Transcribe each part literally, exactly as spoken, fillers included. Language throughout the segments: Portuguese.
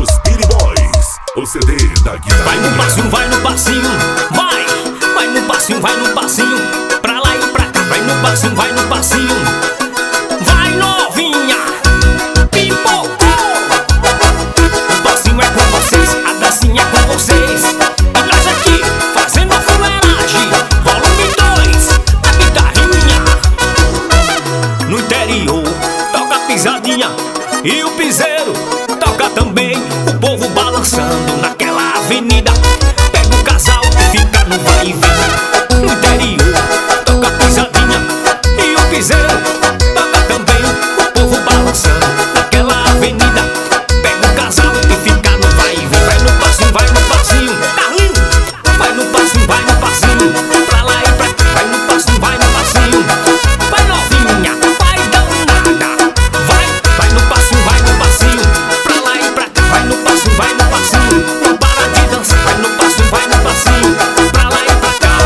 Os Speedy Boys, o C D da guitarra. Vai no passinho, vai no passinho, vai. Vai no passinho, vai no passinho, pra lá e pra cá. Vai no passinho, vai no passinho, vai novinha, pipocou. O passinho é com vocês, a dancinha é com vocês. E nós aqui, fazendo a fuleiragem. Volume dois, a guitarrinha. No interior, toca pisadinha e o piseiro toca também. O povo balançando naquela avenida. Pega o casal e fica no vai e vem. No interior, toca pisadinha e o piseiro toca também. O povo balançando naquela avenida. Pega o casal e fica no vai e vem. Vai no passinho, vai no passinho, carrinho. Vai no passinho, vai no passinho, pra lá e pra cá. Vai no passinho, vai no passinho, vai novinha, vai danada. Vai, vai no passinho, vai no passinho, pra lá e pra cá. Vai no passinho, vai no passinho, não para de dançar. Vai no passinho, vai no passinho, pra lá e pra cá.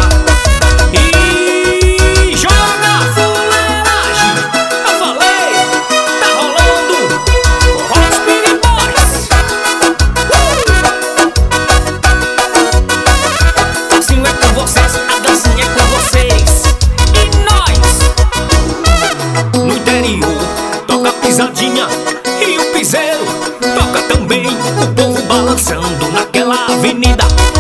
E joga a fuleiragem. Eu falei, tá rolando Os Speedy Boys. O passinho é com vocês, a dancinha é com vocês. E nós, no interior, toca pisadinha e o piseiro toca também. O povo balançando naquela avenida.